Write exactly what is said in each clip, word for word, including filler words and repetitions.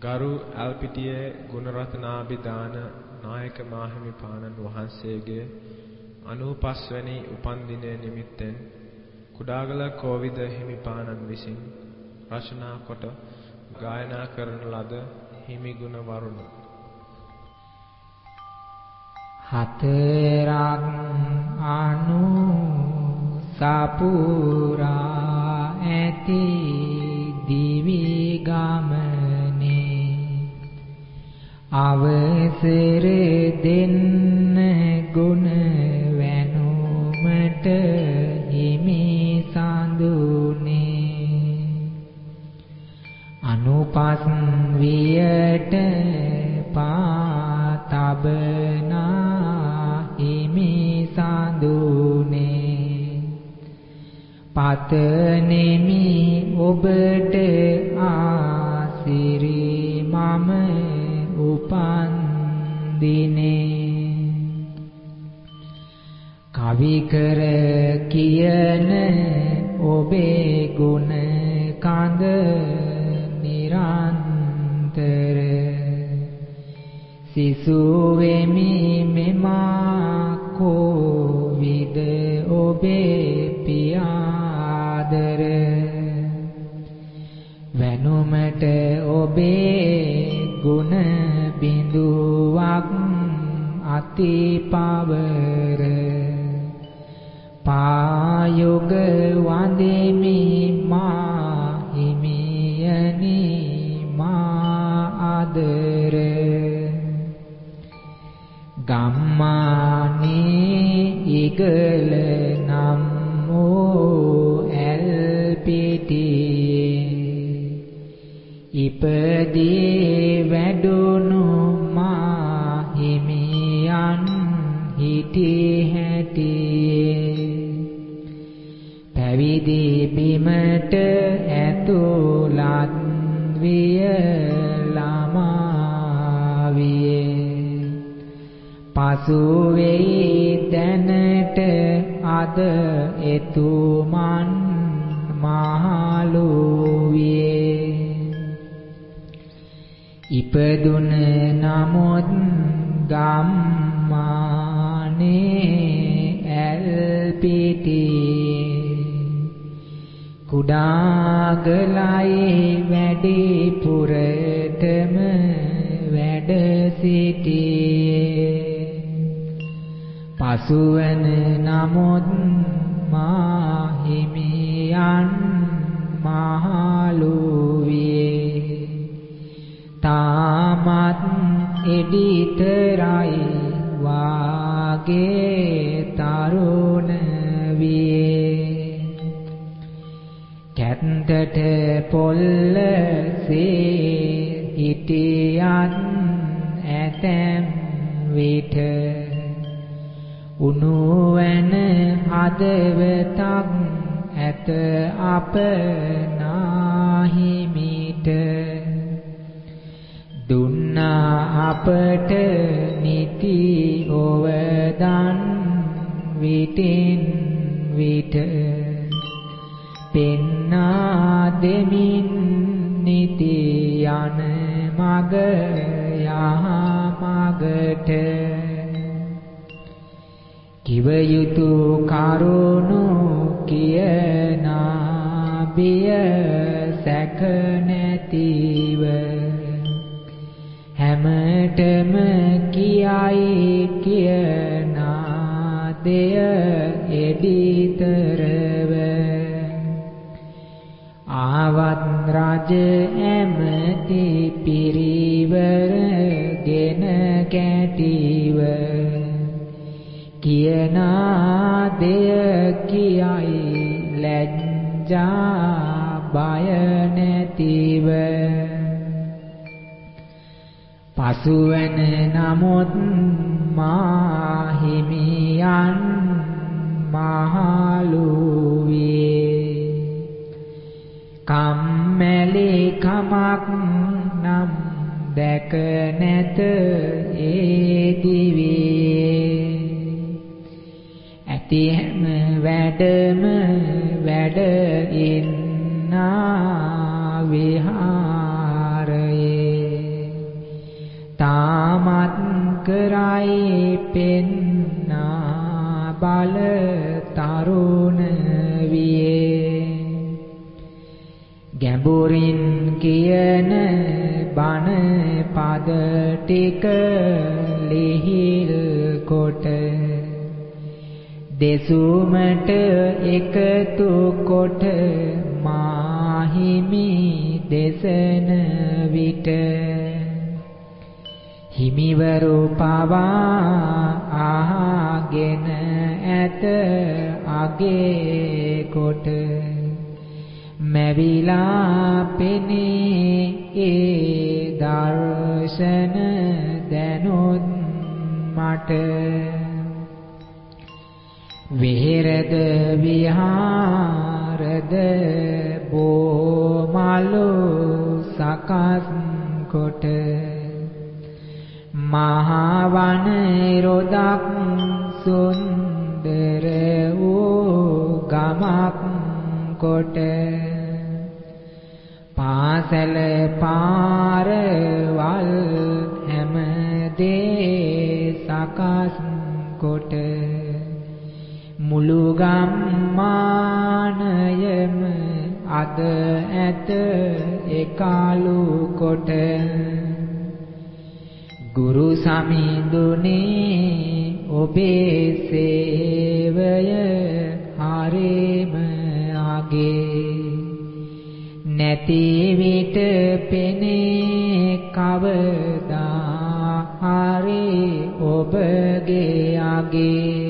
ගරු ඇල්පිටියේ ගුණරත්නාභිදාන නායක මාහිමිපාණන් වහන්සේගේ අනූපස් වැනි උපන්දිනය නිමිත්තෙන් කුඩාගල කෝවිද හිමිපාණන් විසින් රචනා කොට ගායනා කරන ලද හිමිගුණ වරුණ හතරක් අනු සපුරා ඇති දිවි ගමනේ අවසර දෙන්න ගුණ වැනුමට හිමි සඳුනේ අනුපස් වියට පාතබනා හිමි සඳුනේ පතනෙමි ඔබට ආසිරි මම උපන් දිනේ කවි කර කියන ඔබේ ගුණ කඳ නිරන්තර සිසු වෙමි මෙමා කෝවිද ඔබේ පියාදර වැනුමට ඔබේ ගුණ බිඳුවක් අති පවර පායුග වන්දෙමි මා හිමියනි මා ආදර ගම්මානේ ඉගල නම් වූ ඇල්පිටියේ ඉපදී වැඩුණු මා හිමියන් හිටි හැටියේ පැවිදි බිමට ඇතුළත් විය ළමා වියේ පසු වෙයි දැනට අද එතුමන් මහලු වියේ ඉපදුන නමුත් ගම්මානේ ඇල්පිටියේ කුඩාගලයි වැඩිපුරටම වැඩ සිටියේ පසුවන නමුත් මා හිමියන් මහලු වියේ තාමත් එඩිතරයි වාගේ තරුණ වියේ කැත්තට පොල්ලසේ හිටියත් ඇතැම් විට උණුවන හදවතක් ඇත අප නාහිමිට දුන්නා අපට නිති ඔවදන් විටින් විට පෙන්නා දෙමින් නිති යන මග යහ මගට කිව යුතු කරුණු කියනා බිය සැක නැතිව හැමතෙම කියයි කියනා දෙය එඩිතරව ආවත් රජ ඇමති පිරිවරගෙන කැටිව කියනා දෙය කියයි ලැජ්ජා බය නැතිව පසුවන නමුත් මා හිමියන් මහලු වියේ කම්මැලි කමක් නම් දැක නැත ඒ දිවියේ ඇති හැම වැඩම වැඩ ඉන්නා විහාරයේ ලයි පෙන්නා බල තරුණ වියේ ගැඹුරින් කියන බණ පද ටික ලිහිල් කොට දෙසුමට එකතු කොට මාහිමි දෙසන විට හිමිවරු පවා ආගෙන ඇත අගේ කොට මැවිලා පෙනේ ඒ දර්ශන දැනුත් මට විහෙරද විහාරද බෝමලු සකස් කොට මහා වන රොදක් සුන්දර වූ ගමක් කොට පාසල පාරවල් හැම දේ සකස් කොට මුළු ගම්මානයම අද ඇත එකලු කොට ගුරු සමිඳුනේ ඔබේ සේවය හරිම අගේ නැති විට පෙනේ කවදා හරි ඔබගේ අගේ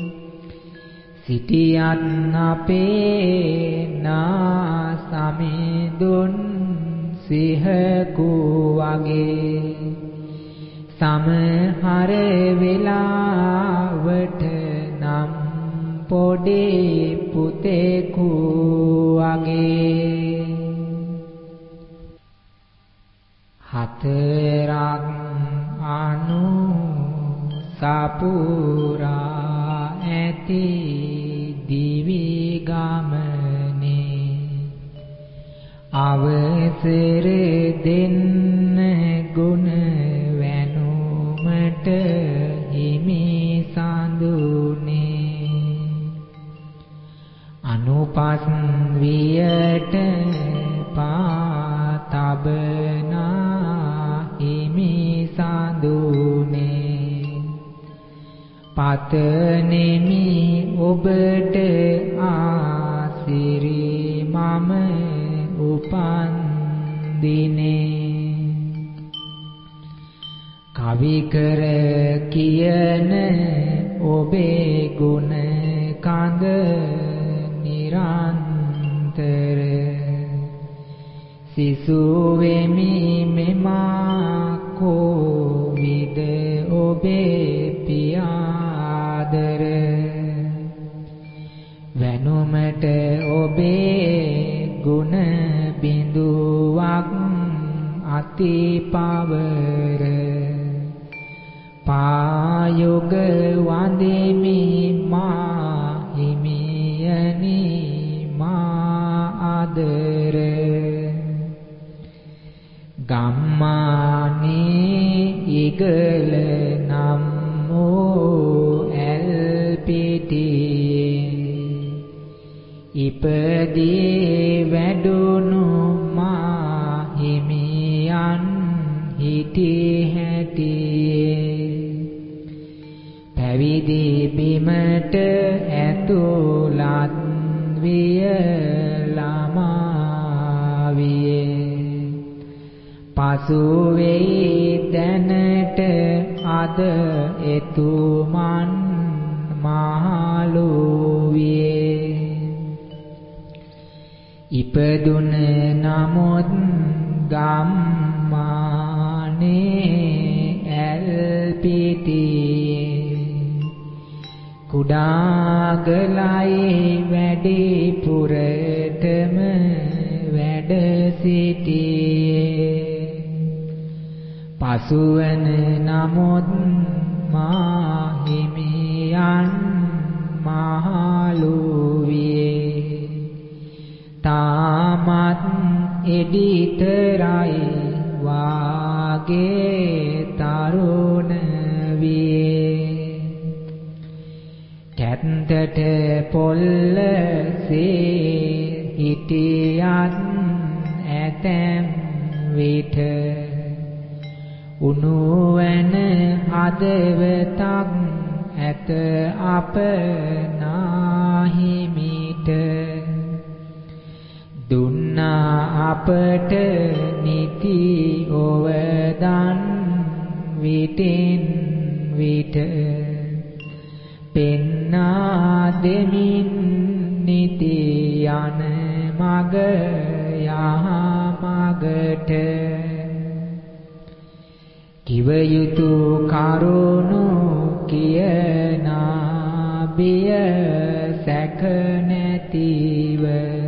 සිටියත් අපේ නා සමිඳුන් සිහකු වගේ සමහර වෙලාවට නම් පොඩි පුතෙකු වගේ හතරක් අනු සපුරා ඇති දිවි ගමනේ අවසර දෙන්න ගුණ වැනුමට හිමි සඳුනේ අනුපස් වියට පාතබනා හිමි සඳුනේ පතනෙමි ඔබට ආසිරි මම උපන් දිනේ කවි කර කියන ඔබේ ගුණ කඳ නිරන්තර සිසු වෙමි මෙමා කෝවිද ඔබේ පියාදර වැනුමට ඔබේ ගුණ බිඳුවක් අති පවර පායුග වන්දෙමි මා හිමියනි මා ආදර ගම්මානේ ඉගල නම් වූ ඇල්පිටියේ ඉපදී වැඩුණු මා හිමියන් හිටි හැටියේ පැවිදි බිමට ඇතුළත් විය ළමා වියේ පසු වෙයි දැනට අද එතුමන් මහලු වියේ ඉපදුන නමුත් ගම්මානේ ඇල්පිටියේ කුඩාගලයි වැඩිපුරටම වැඩ සිටියේ පසුවන නමුත් මා හිමියන් මහලු වියේ තාමත් එඩිතරයි වාගේ තරුණ වියේ ඇන්තට පොල්ල සේ හිටියත් ඇතැම් විට උණුවන හදවතක් ඇත අප නාහිමිට දුන්නා අපට නිති ඔවදන් විටින් විට පෙන්නා දෙමින් නිති යන මග යහ මගට කිව යුතු කරුණු කියනා බිය සැක නැතිව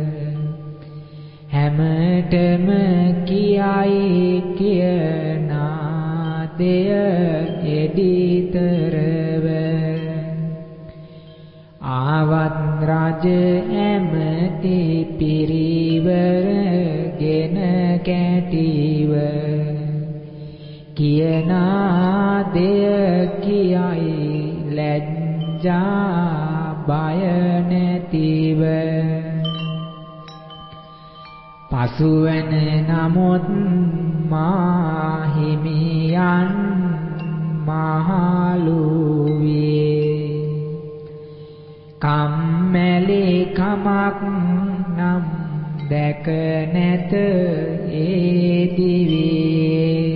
හැමතෙම කියයි කියනා දෙය එඩිතරව ආවත් රජ ඇමති පිරිවර ගෙන කැටිව කියනා දෙය කියයි ලැජ්ජා බය නැතිව පසුවන නමුත් මාහිමියන් මහලු වේ කම්මැලි කමක් නම් දැක නැත ඒ දිවියේ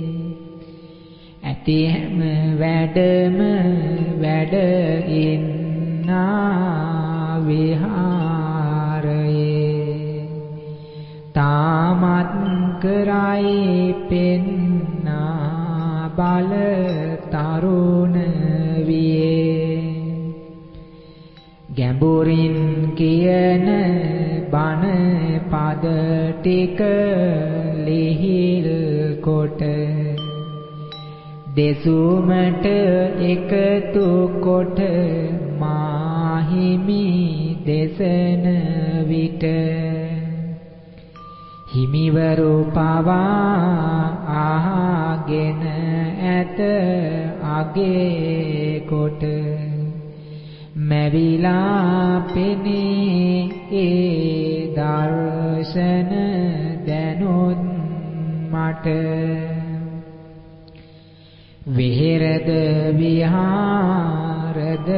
ඇති හැම වැඩම වැඩ ඉන්නා විහාරයේ තාමත් කරයි පෙන්නා බල තරුණ වියේ ගැඹුරින් කියන බණ පද ටික ලිහිල් කොට දෙසුමට එකතු කොට මාහිමි දෙසන විට හිමිවරු පවා ආගෙන ඇත අගේ කොට මැවිලා පෙනේ ඒ දර්ශන දැනුත් මට විහෙරද විහාරද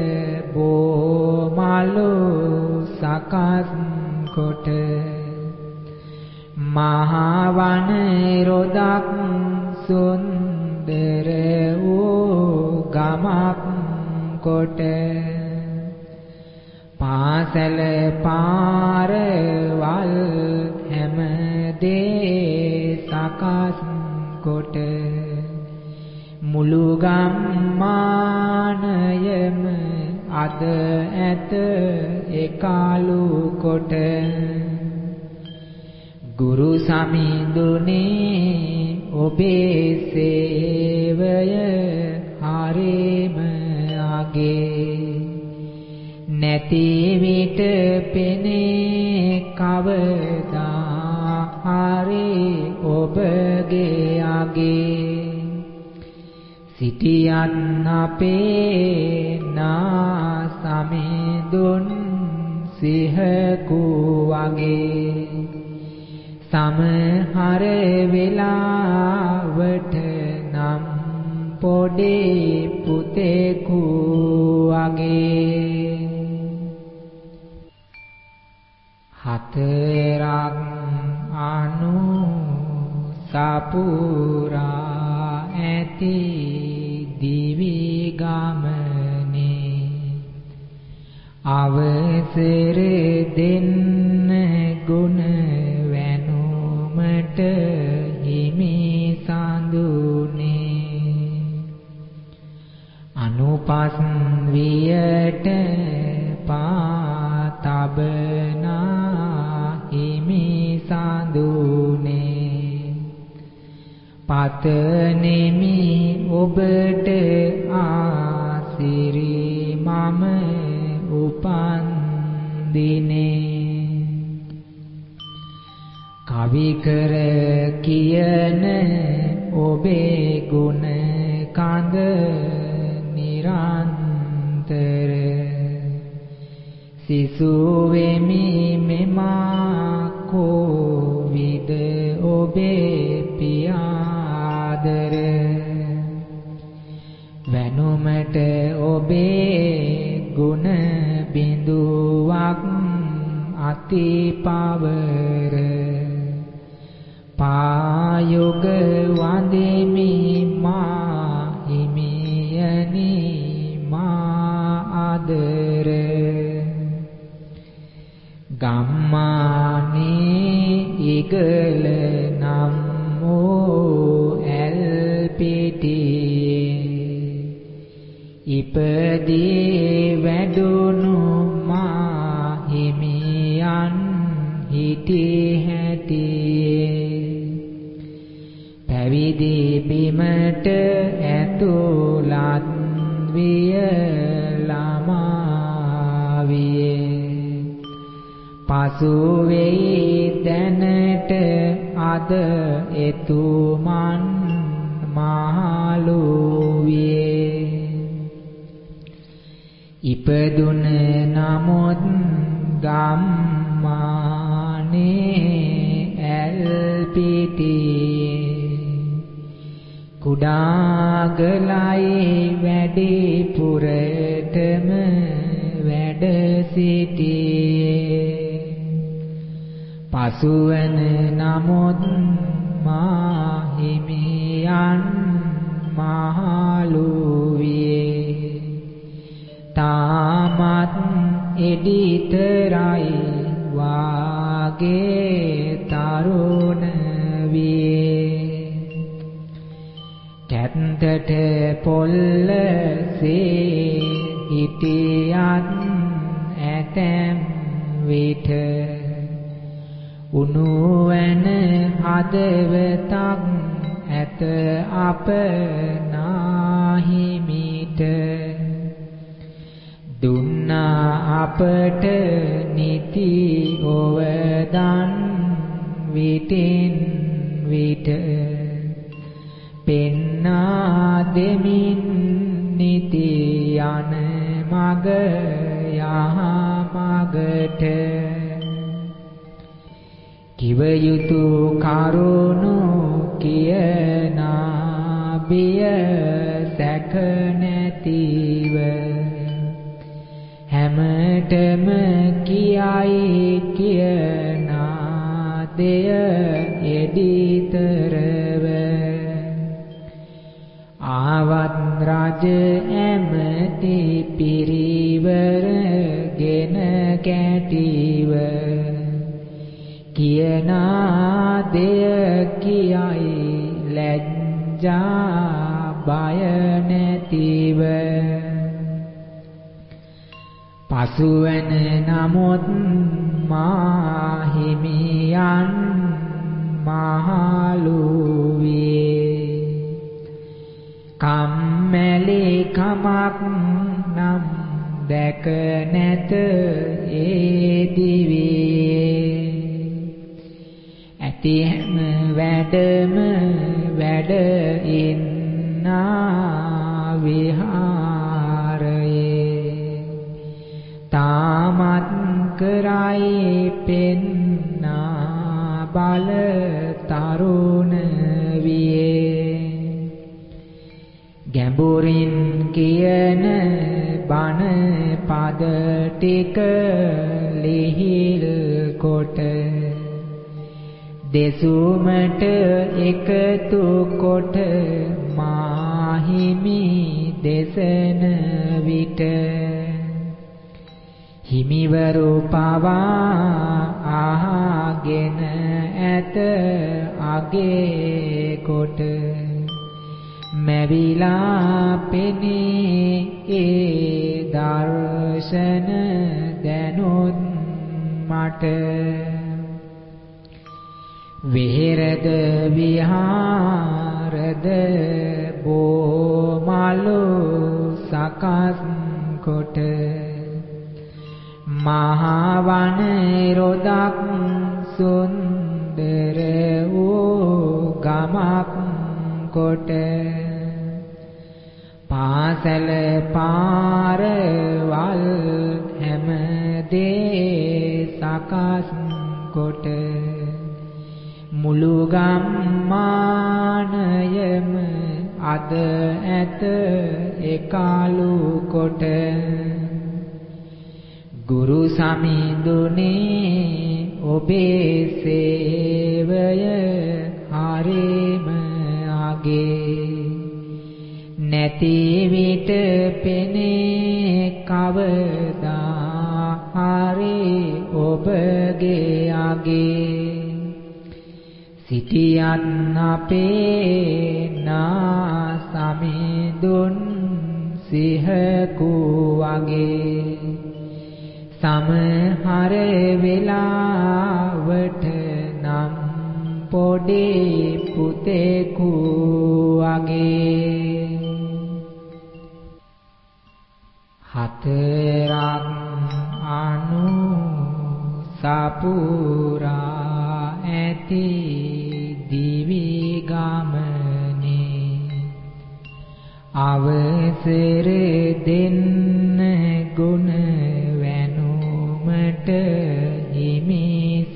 බෝමලු සකස් කොට මහා වන රොදක් සුන්දර වූ ගමක් කොට පාසල පාරවල් හැම දේ සකස් කොට මුළු ගම්මානයම අද ඇත එකලු කොට ගුරු සමිඳුනේ ඔබේ සේවය හරිම අගේ නැති විට පෙනේ කවදා හරි ඔබගේ අගේ සිටියත් අපේ නා සමිඳුන් සිහකු වගේ සමහර වෙලාවට නම් පොඩි පුතෙකු වගේ හතරක් අනු සපුරා ඇති දිවි ගමනේ අවසර දෙන්න ගුණ වැනුමට හිමි සඳුනේ අනුපස් වියට පාතබනා හිමි සඳුනේ පතනෙමි ඔබට ආසිරි මම උපන් දිනේ කවි කර කියන ඔබේ ගුණ කඳ නිරන්තර සිසු වෙමි මෙමා කෝවිද ඔබේ පියාදර වැනුමට ඔබේ ගුණ බිඳුවක් අති පවර පායුග වඳෙමි මා හිමියනි මා ආදර ගම්මානේ ඉගල නම් වූ ඇල්පිටියේ ඉපදී වැඩුණු මා හිමියන් හිටි හැටියේ පැවිදි බිමට ඇතුළත් විය ළමා වියේ පසු වෙයි දැනට අද එතුමන් මහලු වියේ ඉපදුන නමුත් ගම්මානේ ඇල්පිටියේ කුඩාගලයි වැඩිපුරටම වැඩ සිටියේ පසුවන නමුත් මා හිමියන් මහලු වියේ තාමත් එඩිතරයි වාගේ තරුණ වියේ කැත්තට පොල්ලසේ හිටියත් ඇතැම් විට උණුවන හදවතක් ඇත අප නාහිමිට දුන්නා අපට නිති ඔවදන් විටින් විට පෙන්නා දෙමින් නිති යන මග යහ මගට කිව යුතු කරුණු කියනා බිය සැක නැතිව හැමතෙම කියයි කියනා දෙය එඩිතරව ආවත් රජ ඇමති පිරිවර ගෙන කැටිව කියනා දෙය කියයි ලැජ්ජා බය නැතිව පසුවන නමුත් මා හිමියන් මහලු වියේ කම්මැලි කමක් නම් දැක නැත ඒ දිවියේ ඇති හැම වැඩම වැඩ ඉන්නා විහාරයේ තාමත් කරයි පෙන්නා බල තරුණ වියේ ගැඹුරින් කියන බණ පද ටික ලිහිල් කොට දෙසුමට එකතු කොට මාහිමි දෙසන විට හිමිවරු පවා ආගෙන ඇත අගේ කොට මැවිලා පෙනේ ඒ දර්ශන දැනුත් මට විහෙරද විහාරද බෝමලු සකස් කොට මහා වන රොදක් සුන්දර වූ ගමක් කොට පාසල පාරවල් හැම සකස් කොට මුළු ගම්මානයම අද ඇත එකලු කොට ගුරු සමිඳුනේ ඔබේ සේවය හරිම අගේ නැති විට පෙනේ කවදා හරි ඔබගේ අගේ සිටියත් අපේ නා සමිඳුන් සිහකු වගේ සමහර වෙලාවට නම් පොඩි පුතෙකු වගේ හතරක් අනු සපුරා ඇති දිවි ගමනේ අවසර දෙන්න ගුණ වැනුමට හිමි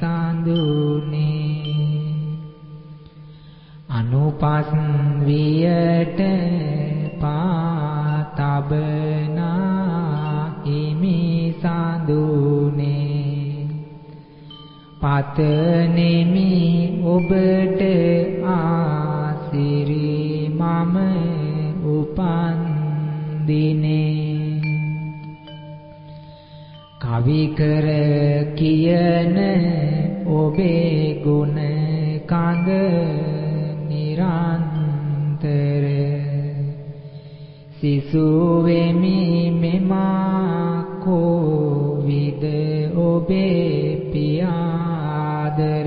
සඳුනේ අනුපස් වියට පාතබනා හිමි සඳුනේ පතනෙමි ඔබට ආසිරි මම උපන් දිනේ කවි කර කියන ඔබේ ගුණ කඳ නිරන්තර සිසු වෙමි මෙමා කෝවිද ඔබේ පියාදර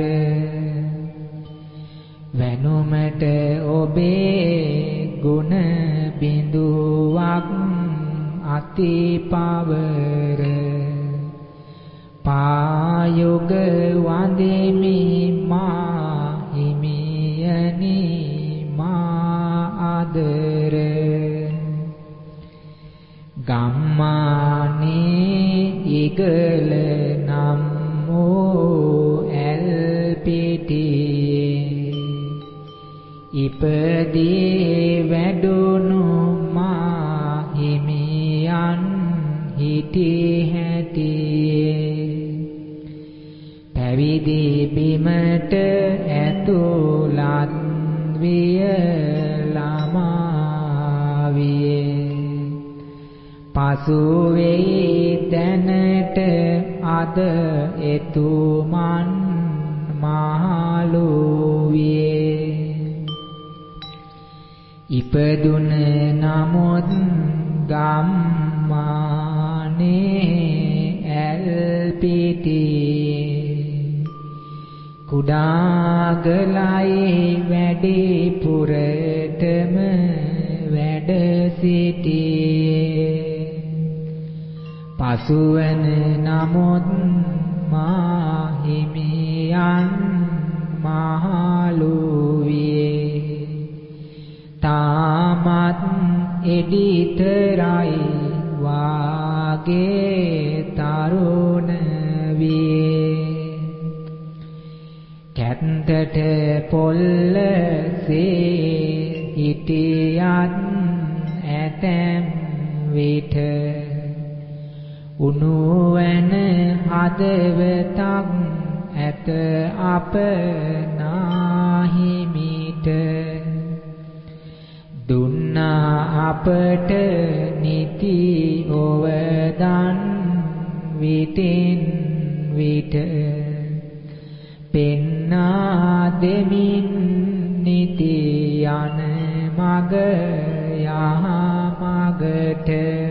වැනුමට ඔබේ ගුණ බිඳුවක් අති පවර පායුග වන්දෙමි මා හිමියනි මා ආදර ගම්මානේ ඉගල නම් වූ ඇල්පිටියේ ඉපදී වැඩුණු මා හිමියන් හිටි හැටියේ පැවිදි බිමට ඇතුළත් විය ළමා වියේ පසු වෙයි දැනට අද එතුමන් මහලු වියේ ඉපදුන නමුත් ගම්මානේ ඇල්පිටියේ කුඩාගලයි වැඩිපුරටම වැඩ සිටියේ පසුවන නමුත් මා හිමියන් මහලු වියේ තාමත් එඩිතරයි වාගේ තරුණ වියේ කැත්තට පොල්ලසේ හිටියත් ඇතැම් විට උණුවන හදවතක් ඇත අප නාහිමිට දුන්නා අපට නිති ඔවදන් විටින් විට පෙන්නා දෙමින් නිති යන මග යහ මගට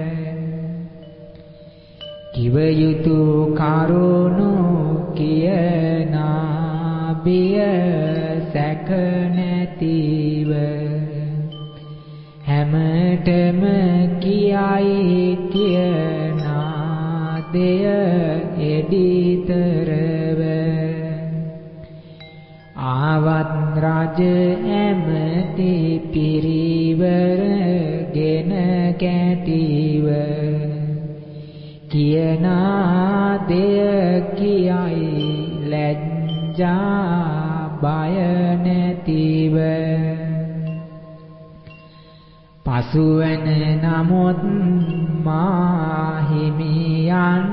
කිව යුතු කරුණු කියනා බිය සැක නැතිව හැමතෙම කියයි කියනා දෙය එඩිතරව ආවත් රජ ඇමති පිරිවර ගෙන කැටිව කියනා දෙය කියයි ලජ්ජා බය නැතිව පසුවන නමුත් මාහිමියන්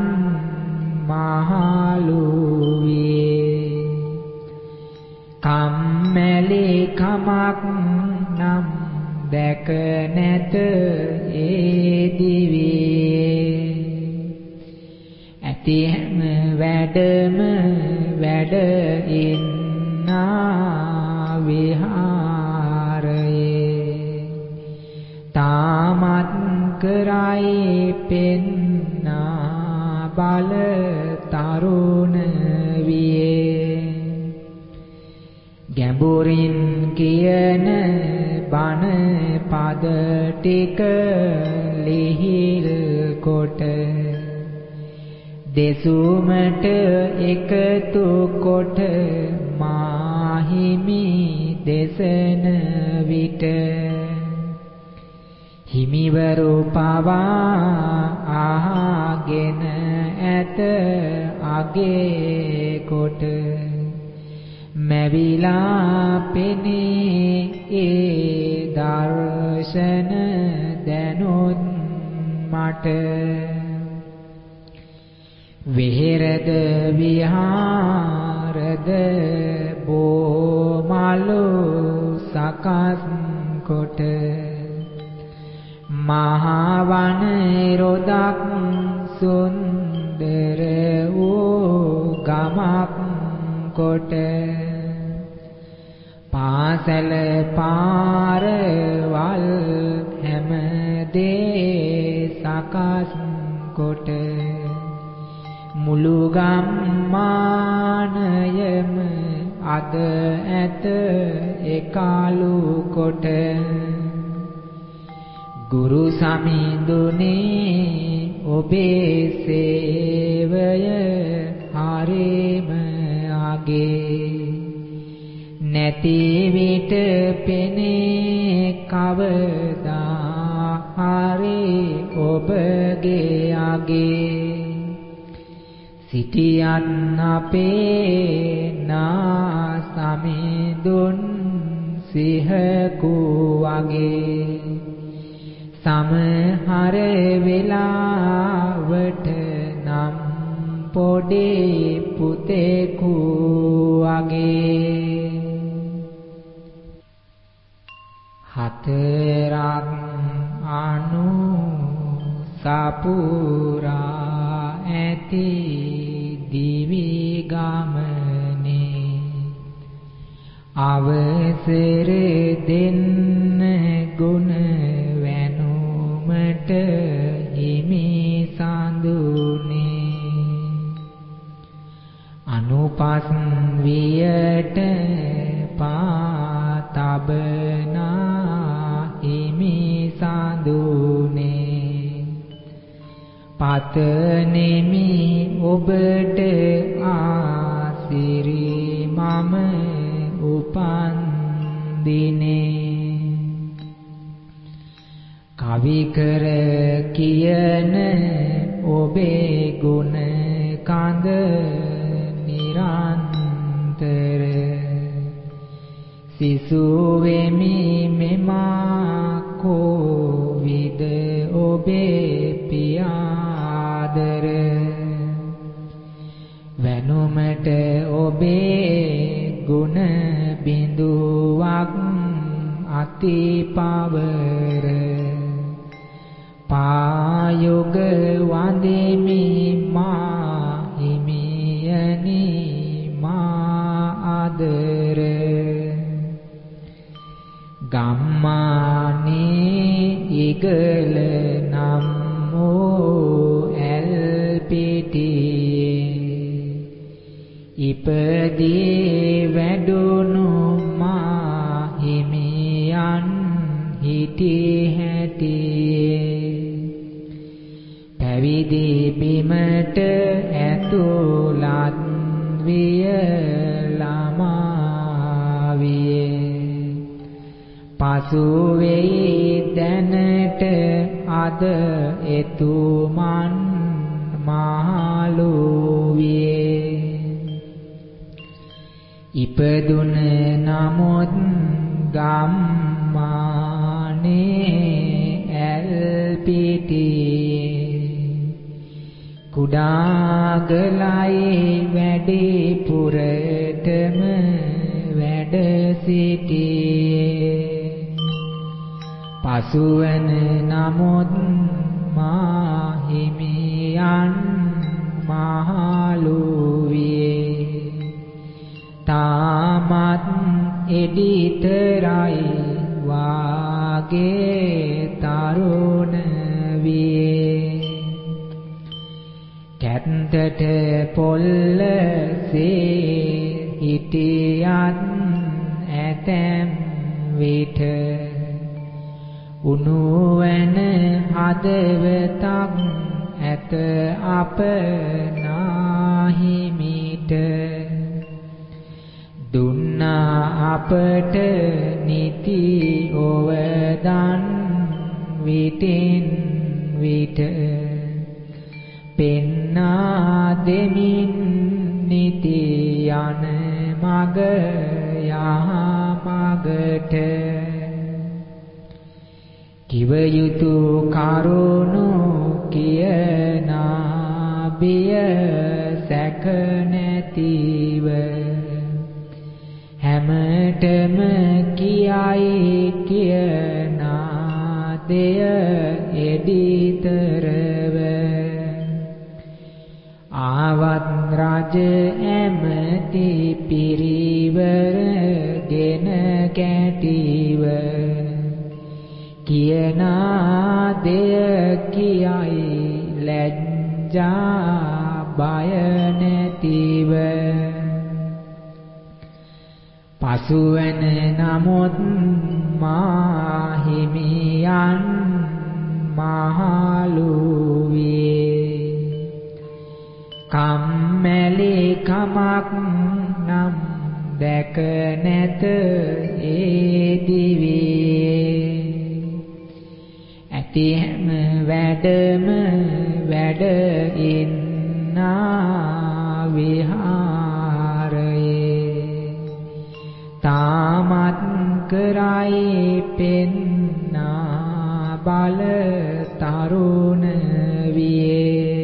මහලු වේ කම්මැලි කමක් නම් දැක නැත ඒ දිවියේ ඇති හැම වැඩම වැඩ ඉන්නා විහාරයේ තාමත් කරයි පෙන්නා බල තරුණ වියේ ගැඹුරින් කියන බණ පද ටික ලිහිල් කොට දෙසුමට එකතු කොට මාහිමි දෙසන විට හිමිවරු පවා ආගෙන ඇත අගේ කොට මැවිලා පෙනේ ඒ දර්ශන දැනුත් මට විහෙරද විහාරද බෝමලු සකස් කොට මහා වන රොදක් සුන්දර වූ ගමක් කොට පාසල පාරවල් හැම දේ සකස් කොට මුළු ගම්මානයම අද ඇත එකලු කොට ගුරු සමිඳුනේ ඔබේ සේවය හරිම අගේ නැති විට පෙනේ කවදා හරි ඔබගේ අගේ සිටියන් අපේ නා සමිඳුන් සිහකු වගේ සමහර වෙලාවට නම් පොඩි පුතෙකු වගේ හතරක් අනු සපුරා ඇති දිවි ගමනේ අවසර දෙන්න ගුණ වැනුමට හිමි සඳුනේ අනුපස් වියට පාතබනා හිමි සඳුනේ පතනෙමි ඔබට ආසිරි මම උපන් දිනේ කවි කර කියන ඔබේ ගුණ කඳ නිරන්තර සිසු වෙමි මෙමා කෝවිද ඔබේ පියාදර වැනුමට ඔබේ ගුණ බිඳුවක් අති පවර පායුග වන්දෙමි මා හිමියනි මා ආදර ගම්මානේ ඉගල නම් වූ ඇල්පිටියේ ඉපදී වැඩුණු මා හිමියන් හිටි හැටියේ පැවිදි බිමට ඇතුළත් විය ළමා වියේ පසු වෙයි දැනට අද එතුමන් මහලු වියේ ඉපදුන නමුත් ගම්මානේ ඇල්පිටියේ කුඩාගලයි වැඩිපුරටම වැඩ සිටියේ පසුවන නමුත් මාහිමියන් මහලු වියේ තාමත් එඩිතරයි වාගේ තරුණ වියේ කැත්තට පොල්ලසේ හිටියත් ඇතැම් විට උණුවන හදවතක් ඇත අප නාහිමිට දුන්නා අපට නිති ඔවදන් විටින් විට පෙන්නා දෙමින් නිති යන මග යහමගට කිව යුතු කරුණු කියනා බිය සැක නැතිව හැමතෙම කියයි කියනා දෙය එඩිතරව ආවත් රජ ඇමති පිරිවර ගෙන කැටිව කියනා දෙය කියයි ලැජ්ජා බය නැතිව පසුවන නමුත් මාහිමියන් මහලු වියේ කම්මැලි කමක් නම් දැක නැත ඒ දිවියේ ඇති හැම වැඩම වැඩ ඉන්නා විහාරයේ තාමත් කරයි පෙන්නා බල තරුණ වියේ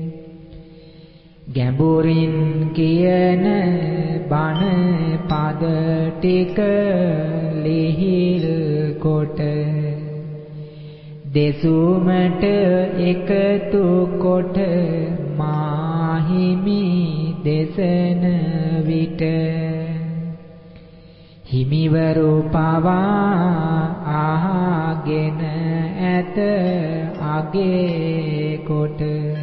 ගැඹුරින් කියන බණ පද ටික ලිහිල් කොට දෙසුමට එකතු කොට මාහිමි දෙසන විට හිමිවරු පවා ආගෙන ඇත අගේ කොට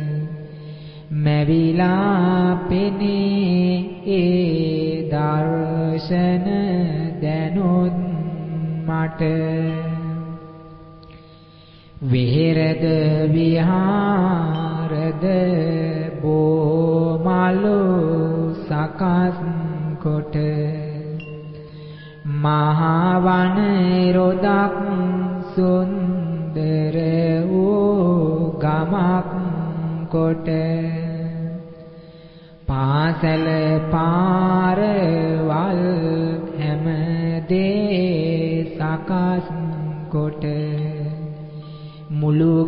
මැවිලා පෙනේ ඒ දර්ශන දැනුත් මට විහෙරද විහාරද බෝමලු සකස් කොට මහා වන රොදක් සුන්දර වූ ගමක් කොට පාසල පාරවල් හැම දේ සකස් කොට මුළු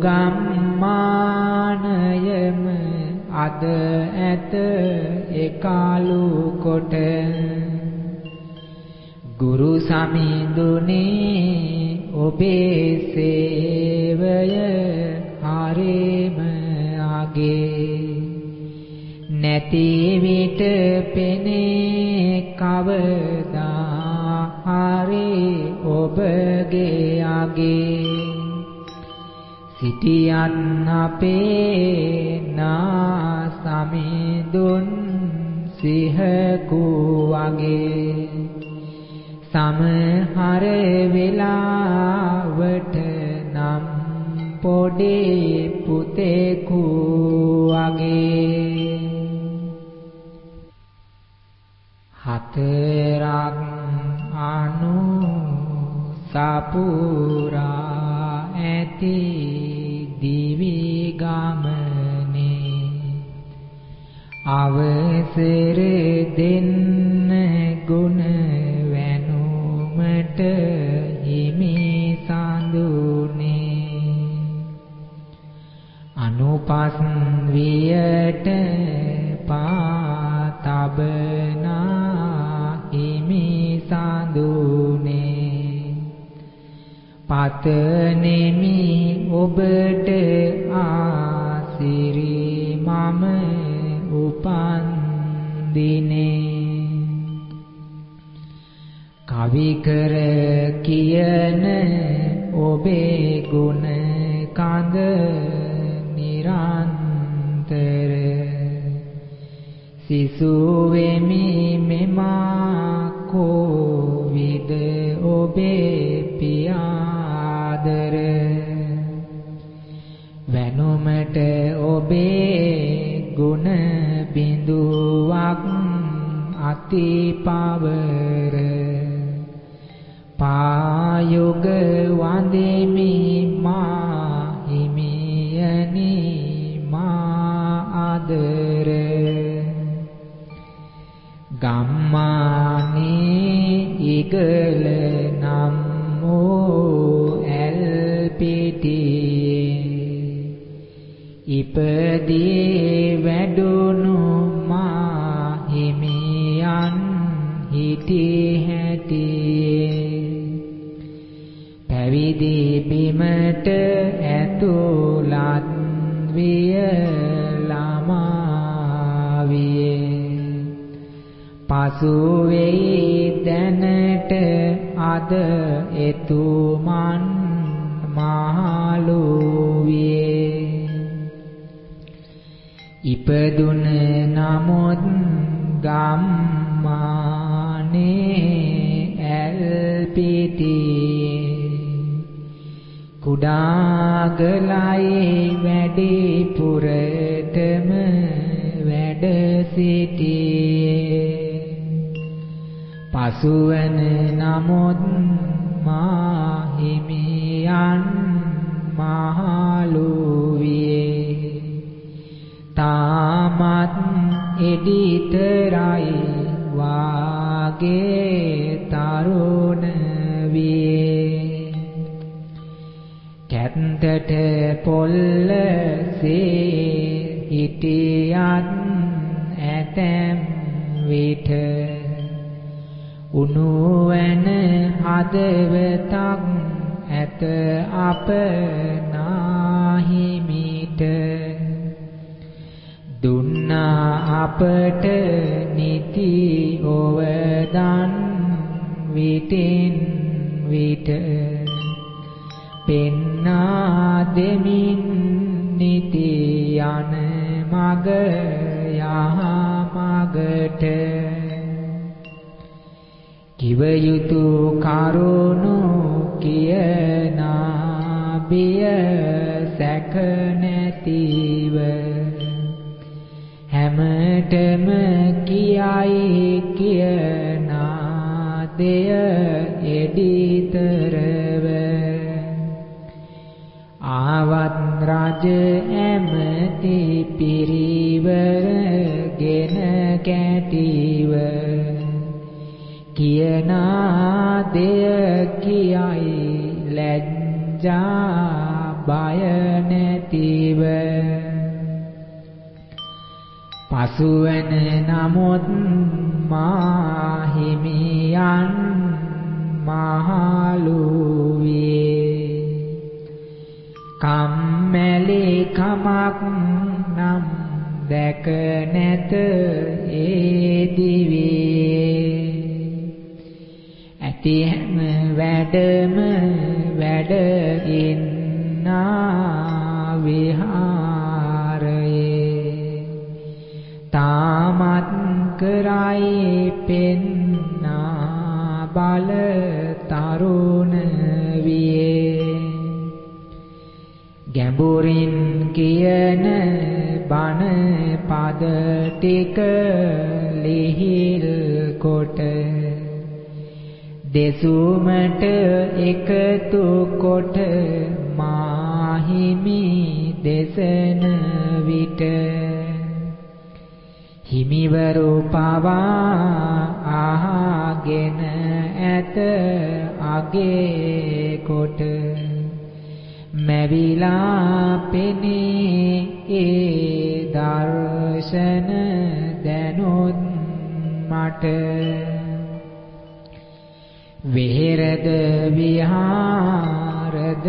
ගම්මානයම අද ඇත එකලු කොට ගුරු සමිඳුනේ ඔබේ සේවය හරිම අගේ නැති විට පෙනේ කවදා හරි ඔබගේ අගේ සිටියන් අපේ නා සමිඳුන් සිහකු වගේ සමහර වෙලාවට නම් පොඩි පුතෙකු වගේ හතරක් අනු සපුරා ඇති දිවි ගමනේ අවසර දෙන්න ගුණ වැනුමට හිමි සඳුනේ අනුපස් වියට පාතබනා හිමි සඳුනේ පතනෙමි ඔබට ආසිරි මම උපන් දිනේ කවි කර කියන ඔබේ ගුණ කඳ නිරන්තර සිසු වෙමි මෙමා කෝවිද ඔබේ පියාදර වැනුමට ඔබේ ගුණ බිඳුවක් අති පවර පායුග වන්දෙමි මා හිමියනි මා ආදර ගම්මානේ ඉගල නම් වූ ඇල්පිටියේ ඉපදී වැඩුණු මා හිමියන් හිටි හැටියේ පැවිදි බිමට ඇතුළත් විය ළමා වියේ පසු වෙයි දැනට අද එතුමන් මහලු වියේ ඉපදුන නමුත් ගම්මානේ ඇල්පිටියේ කුඩාගලයි වැඩිපුරටම වැඩ සිටියේ පසුවන නමුත් මා හිමියන් මහලු වියේ තාමත් එඩිතරයි වාගේ තරුණ වියේ කැත්තට පොල්ලසේ හිටියත් ඇතැම් විට උණුවන හදවතක් ඇත අප නාහිමිට දුන්නා අපට නිති ඔවදන් විටින් විට පෙන්නා දෙමින් නිති යන මග යහ මගට කිව යුතු කරුණු කියනා බිය සැක නැතිව හැමතෙම කියයි කියනා දෙය එඩිතරව ආවත් රජ ඇමති පිරිවර ගෙන කැටිව කියනා දෙය කියයි ලැජ්ජා බය නැතිව පසුවන නමුත් මා හිමියන් මහලු වියේ කම්මැලි කමක් නම් දැක නැත ඒ දිවියේ ඇති හැම වැඩම වැඩ ඉන්නා විහාරයේ තාමත් කරයි පෙන්නා බල තරුණ වියේ ගැඹුරින් කියන බණ පද ටික ලිහිල් කොට දෙසුමට එකතු කොට මාහිමි දෙසන විට හිමිවරු පවා අහගෙන ඇත අගේ කොට මැවිලා පෙනේ ඒ දර්ශන දැනුත් මට විහෙරද විහාරද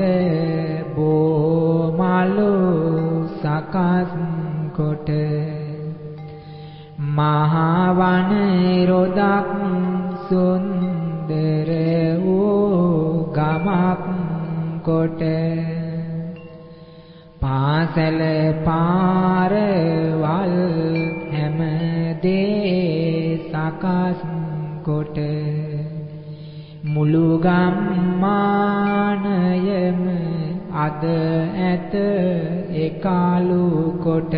බෝමලු සකස් කොට මහා වන රොදක් සුන්දර වූ ගමක් කොට පාසල පාරවල් හැම දේ සකස් කොට මුළු ගම්මානයම අද ඇත එකලු කොට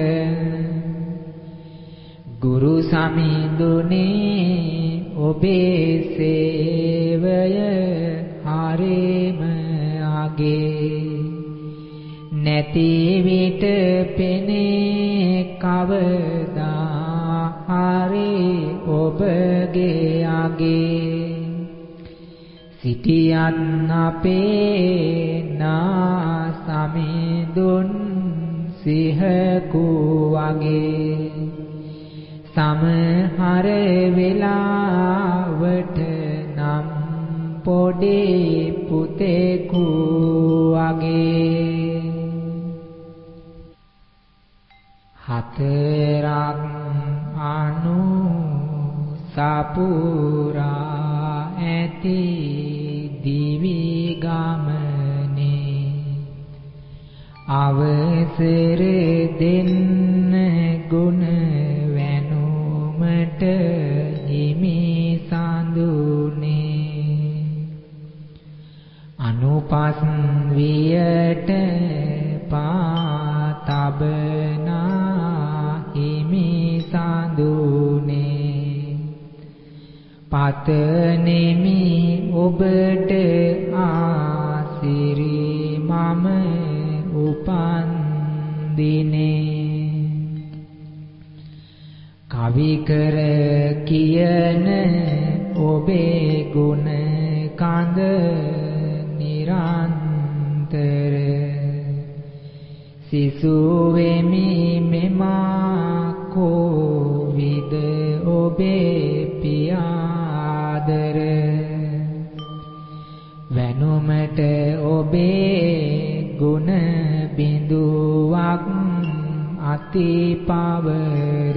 ගුරු සමිඳුනේ ඔබේ සේවය හරිම අගේ නැති විට පෙනේ කවදා හරි ඔබගේ අගේ සිටියත් අපේ නා සමිඳුන් සිහකු වගේ සමහර වෙලාවට නම් පොඩි පුතෙකු වගේ හතරක් අනු සපුරා ඇති දිවි ගමනේ අවසර දෙන්න ගුණ වැනුමට හිමි සඳුනේ අනුපස් වියට පාතබනා හිමි සඳුනේ පතනෙමි ඔබට ආසිරි මම උපන් දිනේ කවි කර කියන ඔබේ ගුණ කඳ නිරන්තර සිසු වෙමි මෙමා කෝවිද ඔබේ පියාදර වැනුමට ඔබේ ගුණ බිඳුවක් අති පවර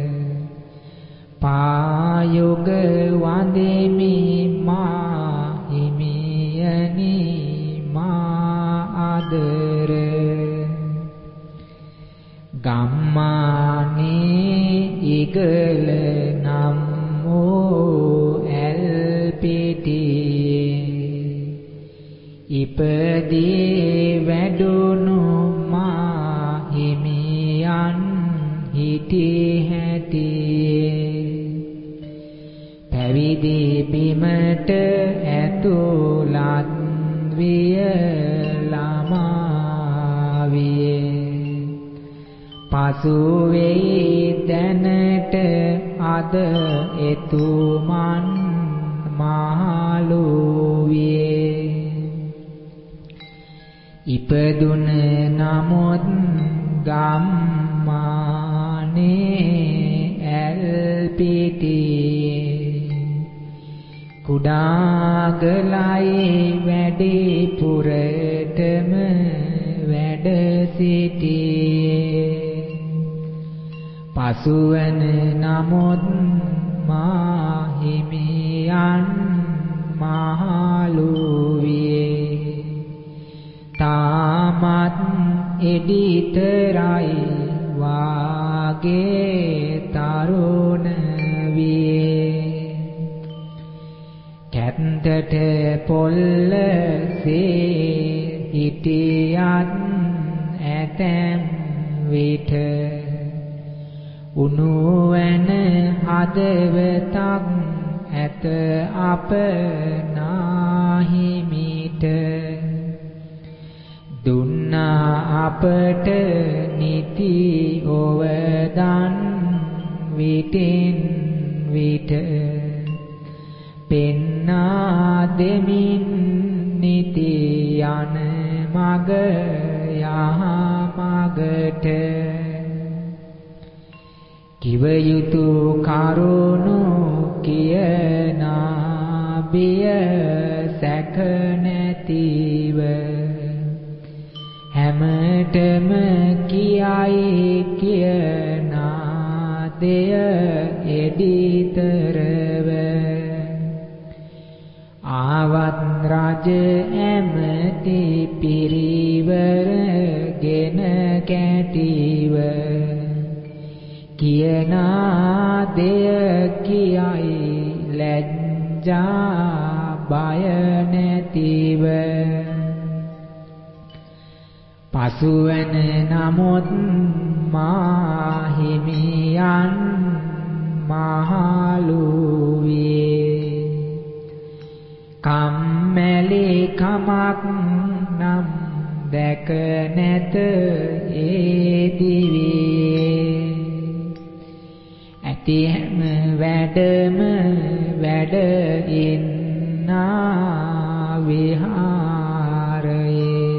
පායුග වන්දෙමි මා හිමියනි මා ආදර ගම්මානේ ඉගල නම් වූ ඇල්පිටියේ ඉපදී වැඩුණු මා හිමියන් හිටි හැටියේ පැවිදි බිමට ඇතුළත් විය ළමා වියේ පසු වෙයි දැනට අද එතුමන් මහලු වියේ ඉපදුන නමුත් ගම්මානේ ඇල්පිටියේ කුඩාගලයි වැඩිපුරටම වැඩ සිටියේ පසුවන නමුත් මා හිමියන් මහලු වියේ තාමත් එඩිතරයි වාගේ තරුණ වියේ කැත්තට පොල්ලසේ හිටියත් ඇතැම් විට උණුවන හදවතක් ඇත අප නාහිමිට දුන්නා අපට නිති ඔවදන් විටින් විට මග යහමගට කිව යුතු කරුණු කියනා බිය සැක නැතිව හැමතෙම කියයි කියනා දෙය එඩිතරව ආවත් රජ ඇමති පිරිවර ගෙන කැටිව කියනා දෙය කියයි ලැජ්ජා බය නැතිව පසුවන නමුත් මාහිමියන් මහලු වේ කම්මැලි කමක් නම් දැක නැත ඒ දිවියේ ඇති හැම වැඩම වැඩ ඉන්නා විහාරයේ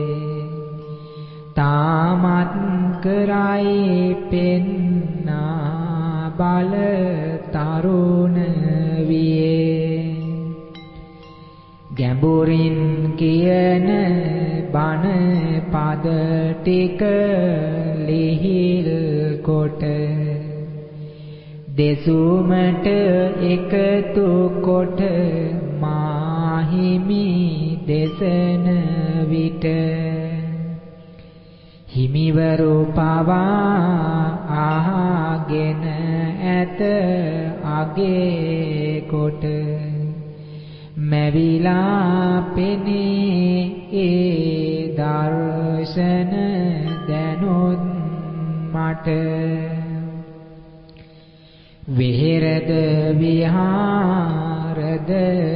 තාමත් කරයි පෙන්නා බල තරුණ වියේ ගැඹුරින් කියන බණ පද ටික ලිහිල් කොට දෙසුමට එකතු කොට මාහිමි දෙසන විට හිමිවරු පවා ආගෙන ඇත අගේ කොට මැවිලා පෙනේ ඒ දර්ශන දැනුත් මට විහෙරද විහාරද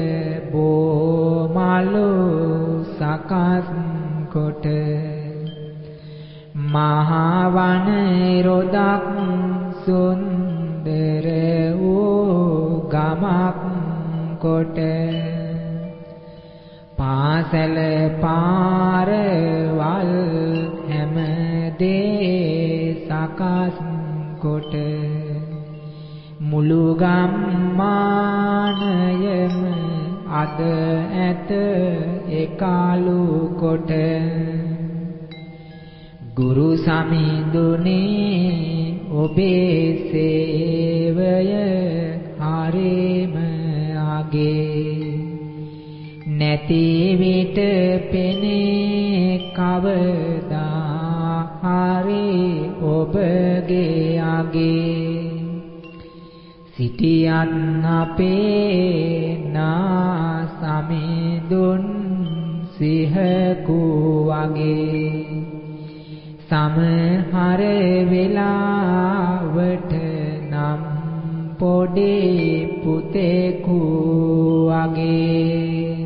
බෝමලු සකස් කොට මහා වන රොදක් සුන්දර වූ ගමක් කොට පාසල පාරවල් හැම දේ සකස් කොට මුළු ගම්මානයම අද ඇත එකලු කොට ගුරු සමිඳුනේ ඔබේ සේවය හරිම අගේ නැති විට පෙනේ කවදා හරි ඔබගේ අගේ සිටියත් අපේ නා සමිඳුන් සිහකු වගේ සමහර වෙලාවට නම් පොඩි පුතෙකු වගේ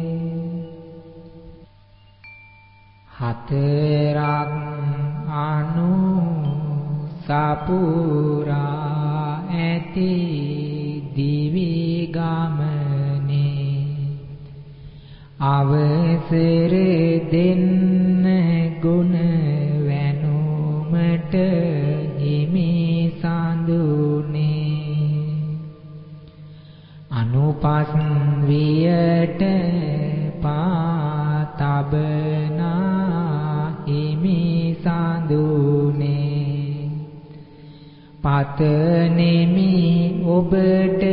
හතරක් අනු සපුරා ඇති දිවි ගමනේ අවසර දෙන්න ගුණ වැනුමට හිමි සඳුනේ අනුපස් වියට පාතබනා හිමි සඳුනේ පතනෙමි ඔබට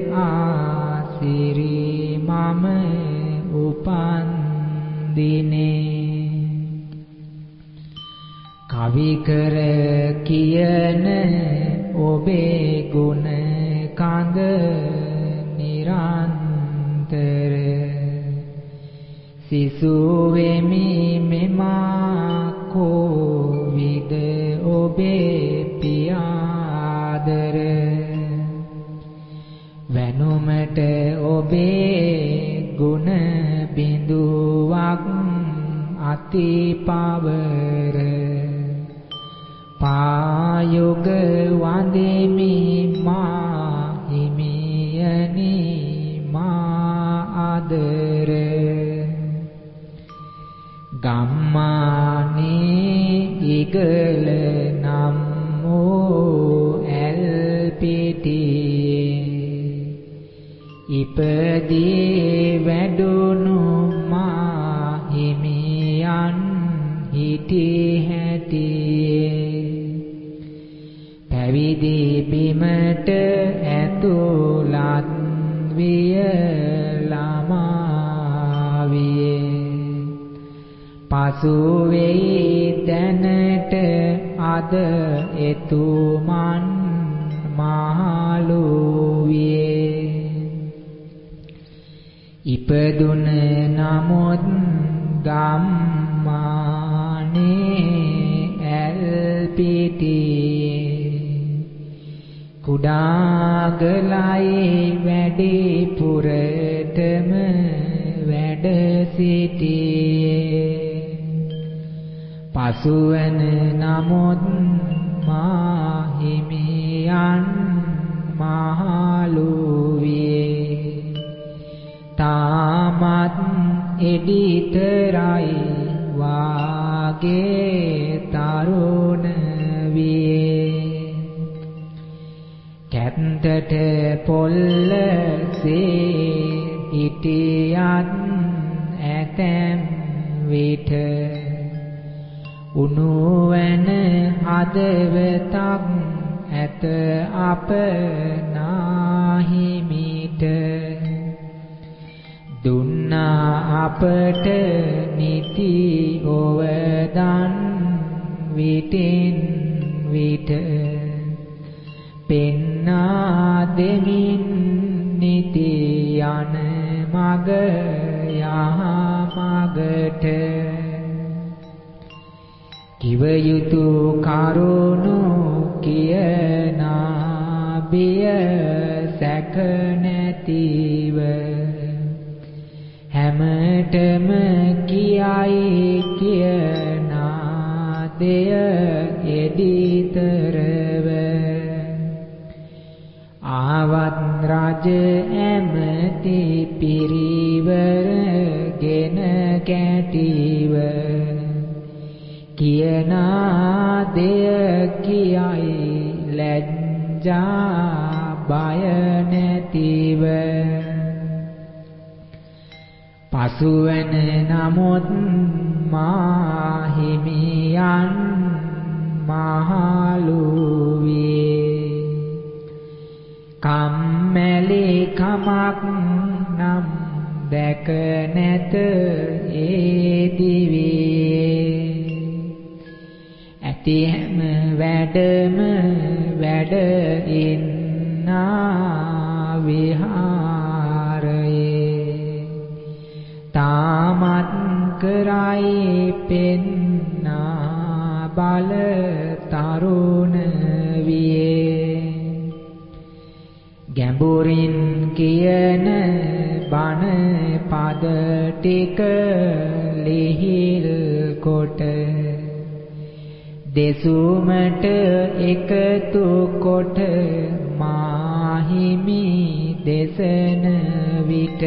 ආසිරි මම උපන් දිනේ කවි කර කියන ඔබේ ගුණ කඳ නිරන්තර සිසු වෙමි මෙමා කෝවිද ඔබේ පියාදර වැනුමට ඔබේ ගුණ බිඳුවක් අති පවර පායුග වන්දෙමි මා හිමියනි මා ආදර ගම්මා මීගල නම් වූ ඇල්පිටියේ ඉපදී වැඩුණු මාහිමියන් හිටි හැටියේ පැවිදි බිමට ඇතුළත් විය ළමාවියේ පසු වෙයි දැනට අද එතුමන් මහලු වියේ ඉපදුන නමුත් ගම්මානේ ඇල්පිටියේ කුඩාගලයි වැඩිපුරටම වැඩ සිටියේ පසුවන නමුත් මාහිමියන් මහලු වියේ තාමත් එඩිතරයි වාගේ තරුණ වියේ කැත්තට පොල්ලසේ හිටියත් ඇතැම් විට උණුවන හදවතක් ඇත අප නාහිමිට දුන්නා අපට නිති ඔවදන් විටින් විට පෙන්නා දෙමින් නිති යන මග යහමගට කිව යුතු කරුණු කියනා බිය සැක නැතිව හැමතෙම කියයි කියනා දෙය එදිතරව ආවත් රජ ඇමති පිරිවරගෙන කැටිව කියනා දෙය කියයි ලැජ්ජා බය නැතිව පසුවන නමුත් මාහිමියන් මහලු වියේ කම්මැලි කමක් නම් දැක නැත ඒ දිවියේ ඇති හැම වැඩම වැඩ ඉන්නා විහාරයේ තාමත් කරයි පෙන්නා බල තරුණ වියේ ගැඹුරින් කියන බණ පද ටික ලිහිල් කොට දෙසුමට එකතු කොට මාහිමි දෙසන විට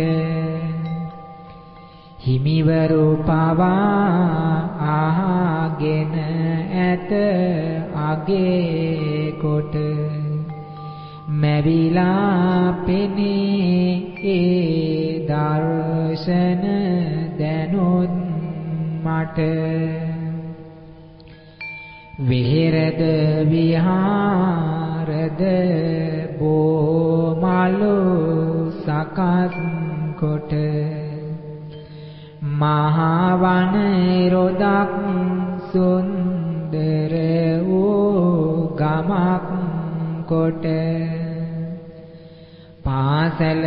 හිමිවරු පවා අහගෙන ඇත අගේ කොට මැවිලා පෙනේ ඒ දර්ශන දැනුත් මට විහෙරද විහාරද බෝමලු සකස් කොට මහවන රොදක් සුන්දර වූ ගමක් කොට පාසල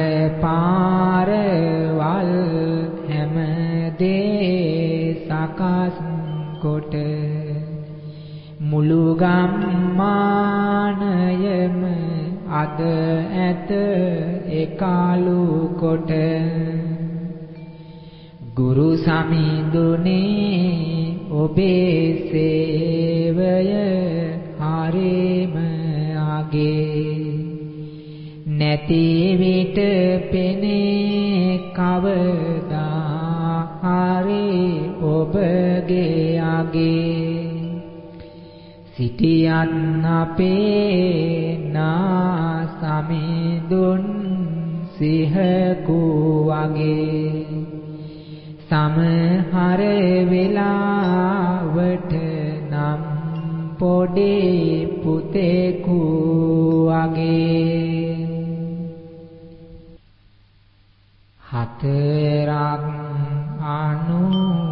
පාරවල් හැම දේ සකස් කොට මුළු ගම්මානයම අද ඇත එකලු කොට ගුරු සමිඳුනේ ඔබේ සේවය හරිම අගේ නැති විට පෙනේ කවදා හරි ඔබගේ අගේ සිටියත් අපේ නා සමිඳුන් සිහකු වගේ සමහර වෙලාවට නම් පොඩි පුතෙකු වගේ හතරක් අනු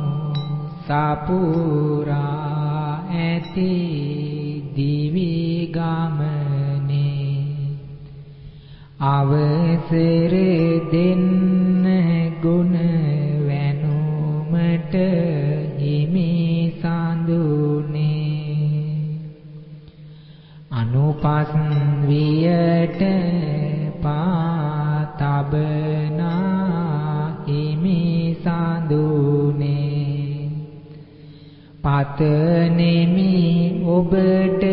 සපුරා ඇති දිවි ගමනේ අවසර දෙන්න ගුණ වැනුමට හිමි සඳුනේ අනුපස් වියට පාතබනා හිමි සඳුනේ පතනෙමි ඔබට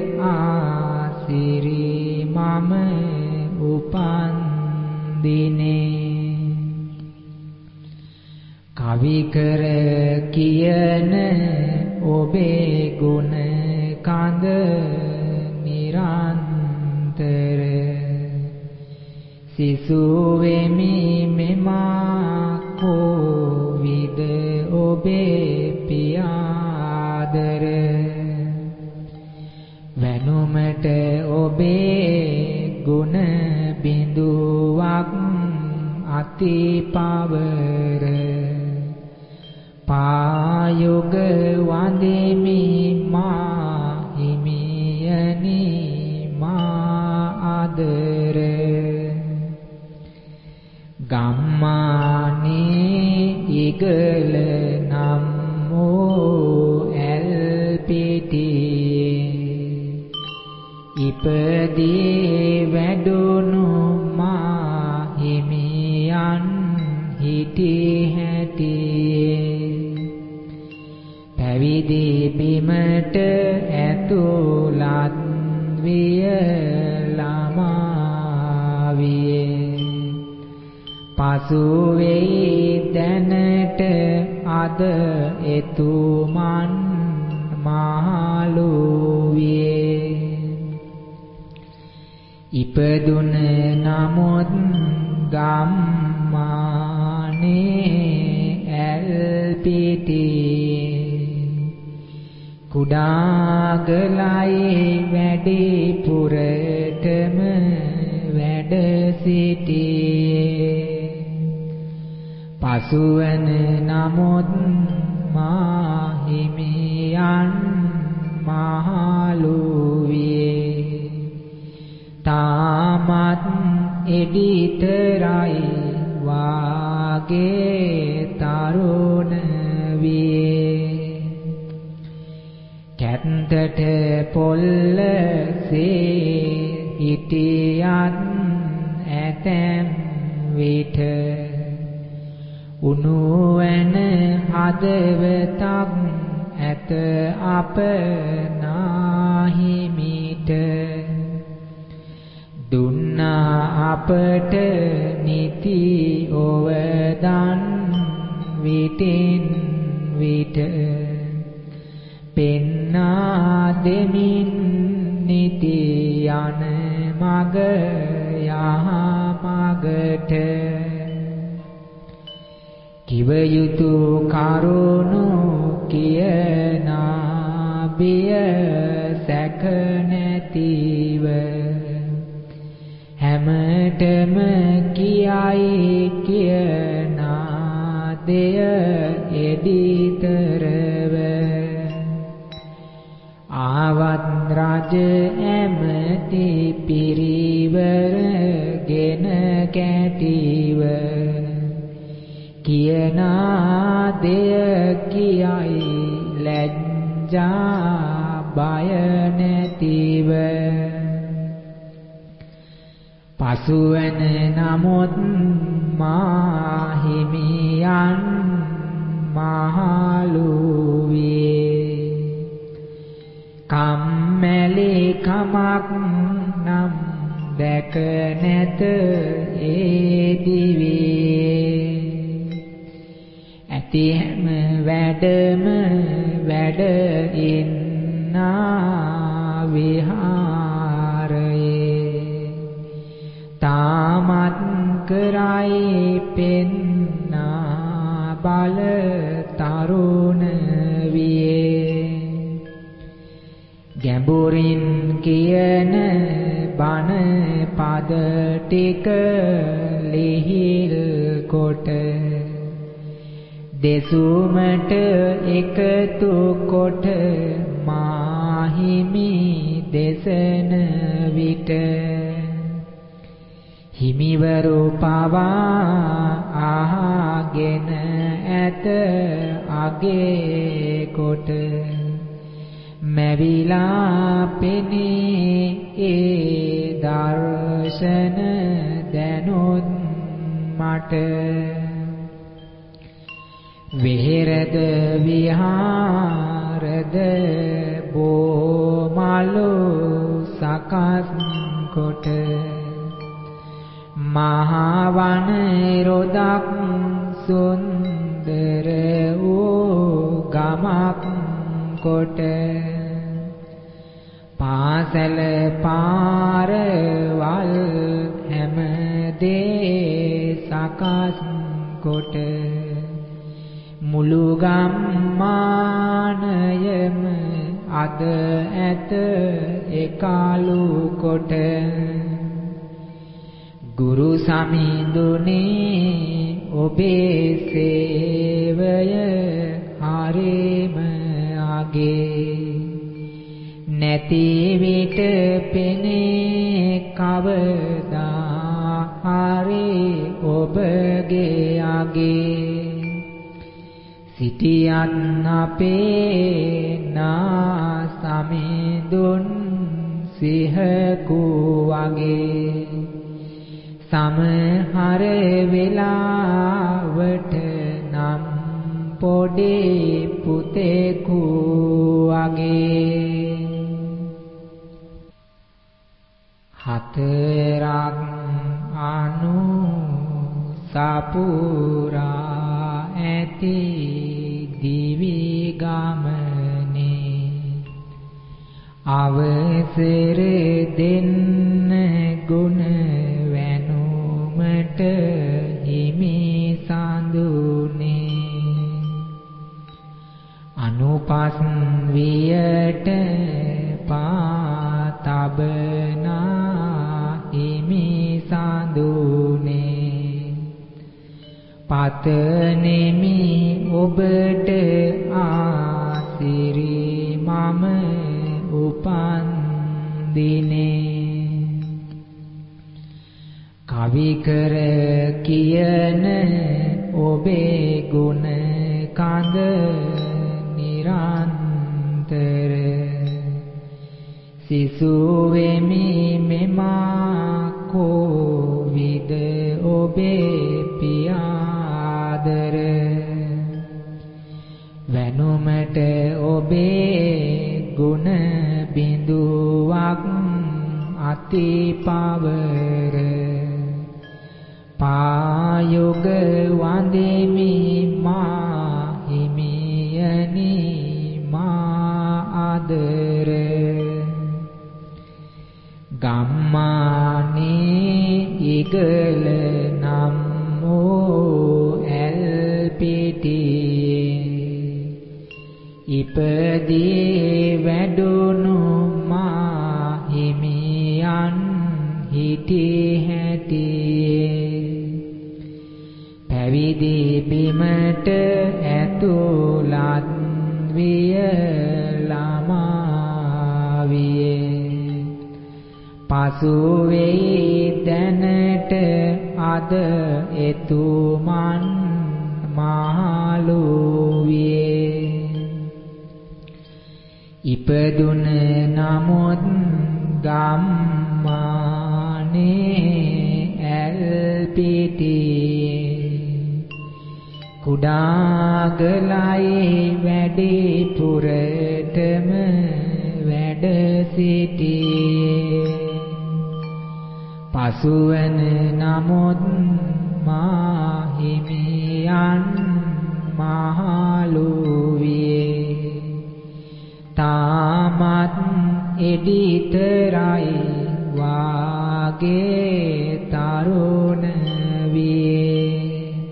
ආසිරි මම උපන් දිනේ කවි කර කියන ඔබේ ගුණ කඳ නිරන්තර සිසු වෙමි මෙමා කෝවිද ඔබේ පියාදර වැනුමට ඔබේ ගුණ බිඳුවක් අති පවර පායුග වන්දෙමි මා හිමියනි මා ආදර ගම්මානේ ඉගල නම් වූ ඇල්පිටියේ ඉපදී වැඩුණු මා හිමියන් හිටි හැටියේ පැවිදි බිමට ඇතුළත් විය ළමා වියේ පසු වෙයි දැනට අද එතුමන් මහලු වියේ ඉපදුන නමුත් ගම්මානේ ඇල්පිටියේ කුඩාගලයි වැඩිපුරටම වැඩ සිටියේ පසුවන නමුත් මා හිමියන් මහලු වියේ තාමත් එඩිතරයි වාගේ තරුණ වියේ කැත්තට පොල්ලසේ හිටියත් ඇතැම් විට උණුවන හදවතක් ඇත අප නාහිමිට දුන්නා අපට නිති ඔවදන් විටින් විට පෙන්නා දෙමින් නිති යන මග යහ මගට කිව යුතු කරුණු කියනා බිය සැක නැතිව හැමතෙම කියයි කියනා දෙය එඩිතරව ආවත් රජ ඇමති පිරිවර ගෙන කැටිව කියනා දෙය කියයි ලැජ්ජා බය නැතිව පසුවන නමුත් මා හිමියන් මහලු වියේ කම්මැලි කමක් නම් දැක නැත ඒ දිවියේ ඇති හැම වැඩම වැඩ ඉන්න නා විහාරයේ තාමත් කරයි පෙන්නා බල තරුණ වියේ ගැඹුරින් කියන බණ පද ටික ලිහිල් කොට දෙසුමට එකතු කොට මාහිමි දෙසන විට හිමිවරු පවා ආගෙන ඇත අගේ කොට මැවිලා පෙනේ ඒ දර්ශන දැනුත් මට විහෙරද විහාරද බෝමලු සකස් කොට මහා වන රොදක් සුන්දර වූ ගමක් කොට පාසල පාරවල් හැම දේ සකස් කොට මුළු ගම්මානයම අද ඇත එකලු කොට ගුරු සමිඳුනේ ඔබේ සේවය හරිම අගේ නැති විට පෙනේ කවදා හරි ඔබගේ අගේ සිටියත් අපේ නා සමිඳුන් සිහකු වගේ සමහර වෙලාවට නම් පොඩි පුතෙකු වගේ හතරක් අනු සපුරා ඇති දිවි ගමනේ අවසර දෙන්න ගුණ වැනුමට හිමි සඳුනේ අනුපස් වියට පාතබනා හිමි සඳුනේ පතනෙමි ඔබට ආසිරි මම උපන් දිනේ කවි කර කියන ඔබේ ගුණ කඳ නිරන්තර සිසු වෙමි මෙමා කෝවිද ඔබේ පියාදර වැනුමට ඔබේ ගුණ බිඳුවක් අති පවර පායුග වන්දෙමි මා හිමියනි මා ආදර ගම්මානේ ඉගල නම් වූ ඇල්පිටියේ ඉපදී වැඩුණු මා හිමියන් හිටි හැටියේ පැවිදි බිමට ඇතුළත් විය ළමා වියේ පසු වෙයි දැනට අද එතුමන් මහලු වියේ ඉපදුන නමුත් ගම්මානේ ඇල්පිටියේ කුඩාගලයි වැඩිපුරටම වැඩ සිටියේ පසුවන නමුත් මා හිමියන් මහලු වියේ තාම එඩිතරයි වාගේ තරුණ වියේ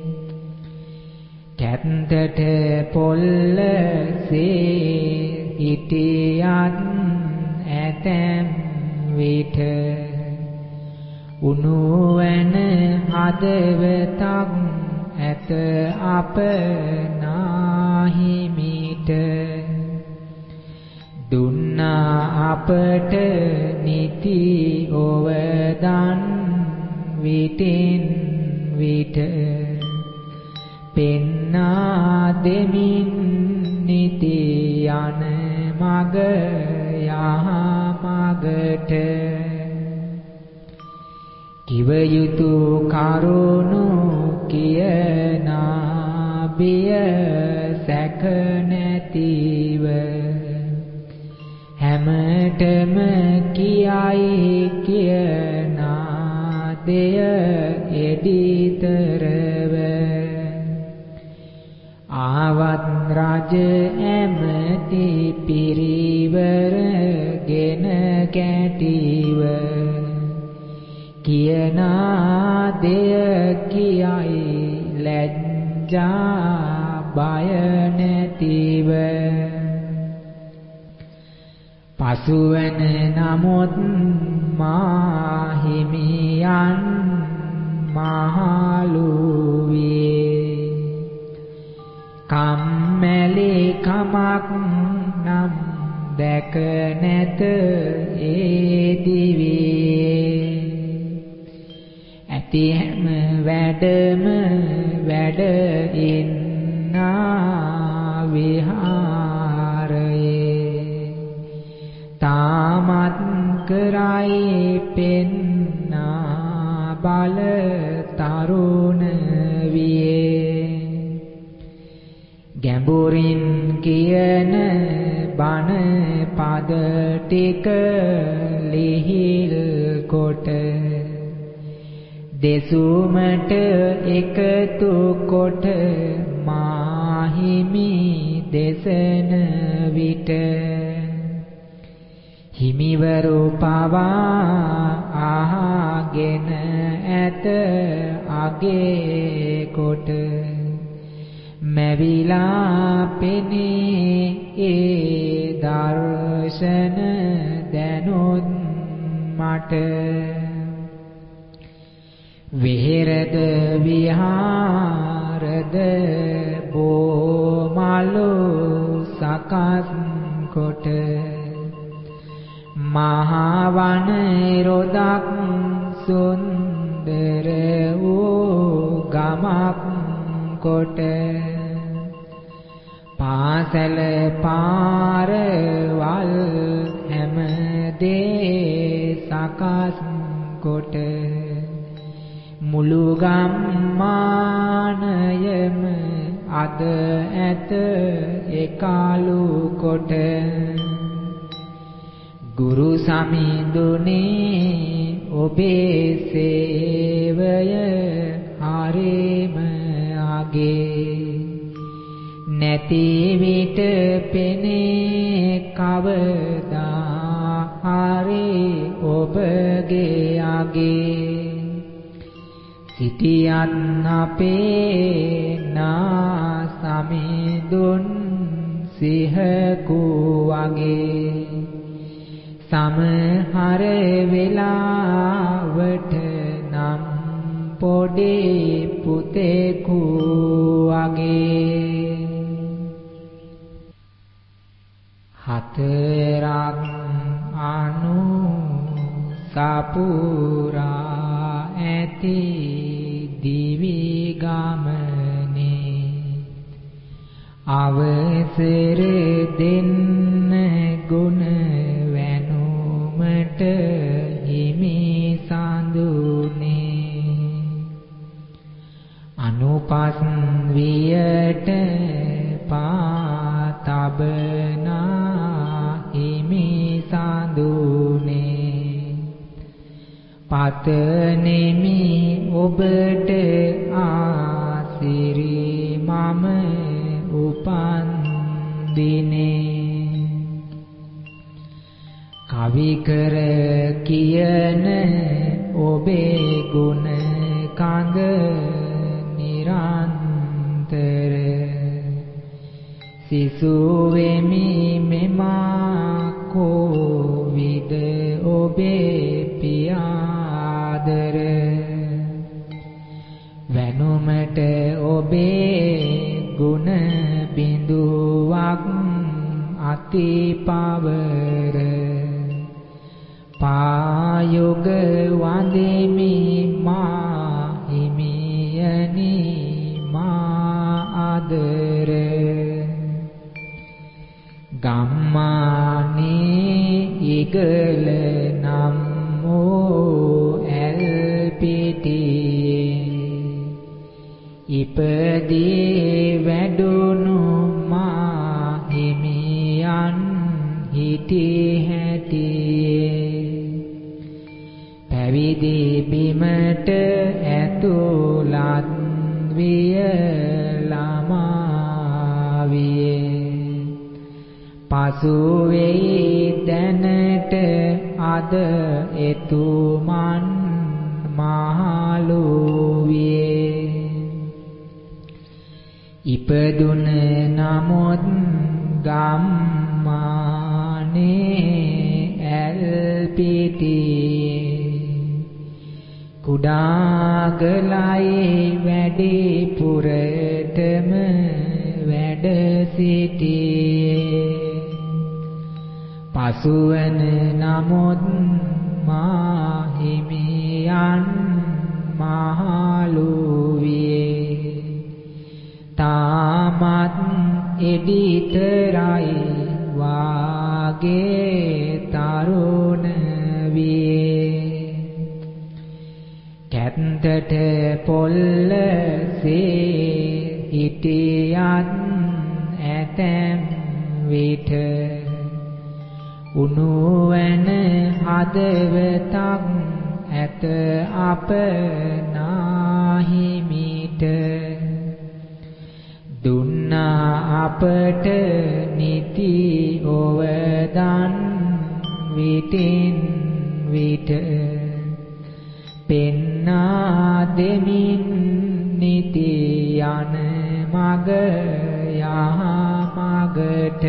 කැත්තට පොල්ලසේ හිටියත් ඇතැම් විට උණුවන හදවතක් ඇත අප නාහිමිට දුන්නා අපට නිති ඔවදන් විටින් විට පෙන්නා දෙමින් නිති යන මග යහ මගට කිව යුතු කරුණු කියනා බිය සැක නැතිව හැමතෙම කියයි කියනා දෙය එඩිතරව ආවත් රජ ඇමති පිරිවර ගෙන කැටිව කියනා දෙය කියයි ලැජ්ජා බය නැතිව පසුවන නමුත් මාහිමියන් මහලු වේ කම්මැලි කමක් නම් දැක නැත ඒ දිවියේ ඇති හැම වැඩම වැඩ ඉන්නා විහාරයේ තාමත් කරයි පෙන්නා බල තරුණ වියේ ගැඹුරින් කියන බණ පද ටික ලිහිල් කොට දෙසුමට එකතු කොට මාහිමි දෙසන විට හිමිවරු පවා අහගෙන ඇත අගේ කොට මැවිලා පෙනේ ඒ දර්ශන දැනුත් මට විහෙරද විහාරද බෝමලු සකස් කොට මහා වන රොදක් සුන්දර වූ ගමක් කොට පාසල පාරවල් හැම දේ සකස් කොට මුළු ගම්මානයම අද ඇත එකලු කොට ගුරු සමිඳුනේ ඔබේ සේවය හරිම අගේ නැති විට පෙනේ කවදා හරි ඔබගේ අගේ සිටියත් අපේ නා සමිඳුන් සිහකු වගේ සමහර වෙලාවට නම් පොඩි පුතෙකු වගේ හතරක් අනු සපුරා ඇති දිවි ගමනේ අවසර දෙන්න ගුණ වැනුමට හිමි සඳුනේ අනුපස් වියට පාතබනා හිමි සඳුනේ පතනෙමි ඔබට ආසිරි මම උපන් දිනේ කවි කර කියන ඔබේ ගුණ කඳ නිරන්තර සිසු වෙමි මෙමා කෝවිද ඔබේ පියාදර වැනුමට ඔබේ ගුණ බිඳුවක් අතිපවර පායුග වඳෙමි මා හිමියනි මා ආදර ගම්මානේ ඉගල නම් වූ ඇල්පිටියේ ඉපදී වැඩුණු මා හිමියන් හිටි හැටියේ පැවිදි බිමට ඇතුළත් විය ළමා වියේ පසු වෙයි දැනට අද එතුමන් මහලු වියේ ඉපදුන නමුත් ගම්මානේ ඇල්පිටියේ කුඩාගලයි වැඩිපුරටම වැඩ සිටියේ පසුවන නමුත් මා හිමියන් මහලු වියේ තාමත් එඩිතරයි වාගේ තරුණ වියේ කැත්තට පොල්ලසේ හිටියත් ඇතැම් විට උණුවන හදවතක් ඇත අප නාහිමිට දුන්නා අපට නිති ඔවදන් විටින් විට පෙන්නා දෙමින් නිති යන මග යහමගට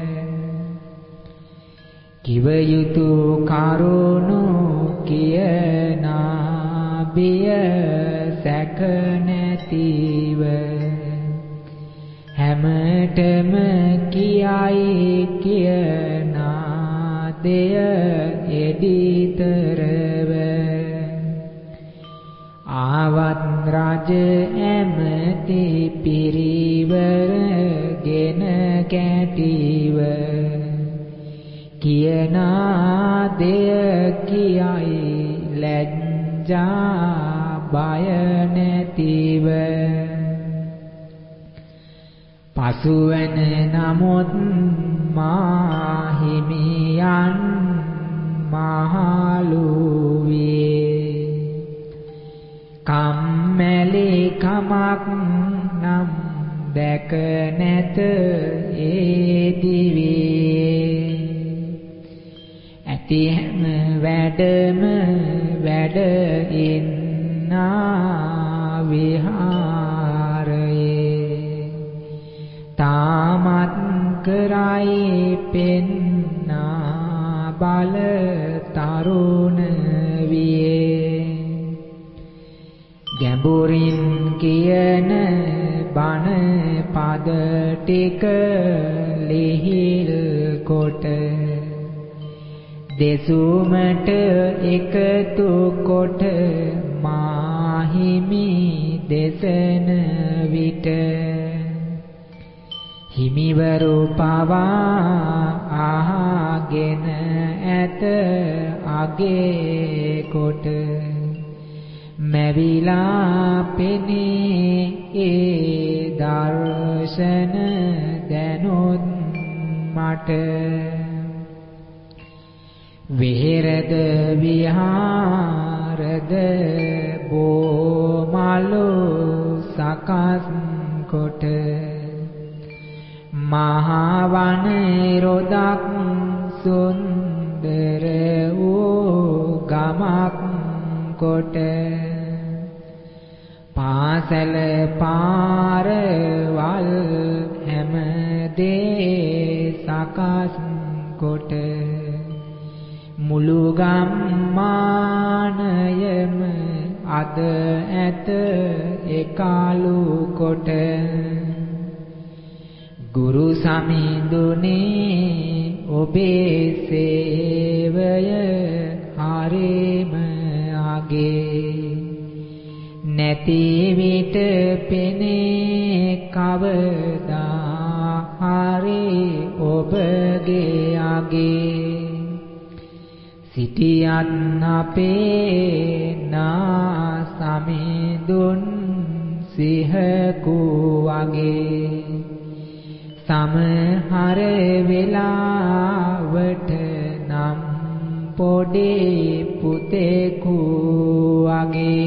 කිව යුතු කරුණු කියනා බිය සැක නැතිව හැමතෙම කියයි කියනා දෙය එඩිතරව ආවත් රජ ඇමති පිරිවර ගෙන කැටිව කියනා දෙය කියයි ලැජ්ජා බය නැතිව පසුවන නමුත් මා හිමියන් මහලු වියේ කම්මැලි කමක් නම් දැක නැත ඒ දිවියේ ඇති හැම වැඩම වැඩ ඉන්නා විහාරයේ තාමත් කරයි පෙන්නා බල තරුණ වියේ ගැඹුරින් කියන බණ පද ටික ලිහිල් කොට දෙසුමට එකතු කොට මාහිමි දෙසන විට හිමිවරු පවා අහගෙන ඇත අගේ කොට මැවිලා පෙනේ ඒ දර්ශන දැනුත් මට විහෙරද විහාරද බෝමලු සකස් කොට මහා වන රොදක් සුන් සුන්දර වූ ගමක් කොට පාසල පාරවල් හැම දේ සකස් කොට මුළු ගම්මානයම අද ඇත එකලු කොට ගුරු සමිඳුනේ ඔබේ සේවය හරිම අගේ නැති විට පෙනේ කවදා හරි ඔබගේ අගේ සිටියත් අපේ නා සමිඳුන් සිහකු වගේ සමහර වෙලාවට නම් පොඩි පුතෙකු වගේ